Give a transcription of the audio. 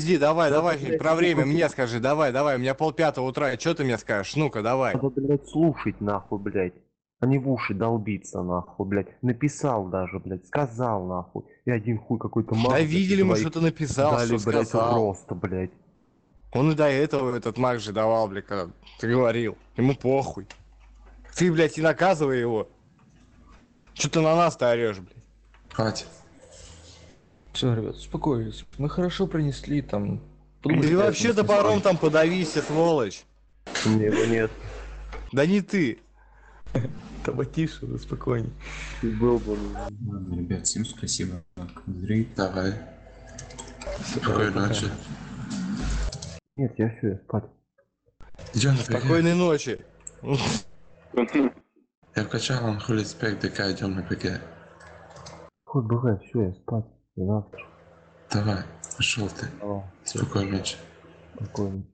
пизди, давай, Да, давай, блядь, про время слушай, мне скажи, давай, давай, у меня пол-пятого утра, что ты мне скажешь? Ну-ка, давай. надо, блядь, слушать, нахуй, блядь. А не в уши долбиться, нахуй, блядь. Написал даже, блядь, сказал, нахуй. И один хуй какой-то Да маг, блядь, из видели мы, что двоих ты написал, дали, что блядь, сказал. рост, блядь. Он и до этого этот маг же давал, блядь, когда ты говорил. Ему похуй. Ты, блядь, и наказывай его. Что ты на нас-то орешь, блядь? Хватит. Все, ребят, успокоились. Мы хорошо принесли там. Да Подумайте, и по вообще этому топором снесли. там подавись, сволочь. У меня его нет. Да не ты. Да потише, да спокойней. Ты был бы. Ладно, ребят, всем спасибо. Андрей, Давай. Спокойной ночи. Нет, я все, я спать. Идем на ПГ. Спокойной ночи. Я вкачал, он хули спек, ДК, идем на ПГ. Хоть бывает, все, я спать. И завтра. Давай, пошел ты. Давай, Спокойной ночи. спокойно.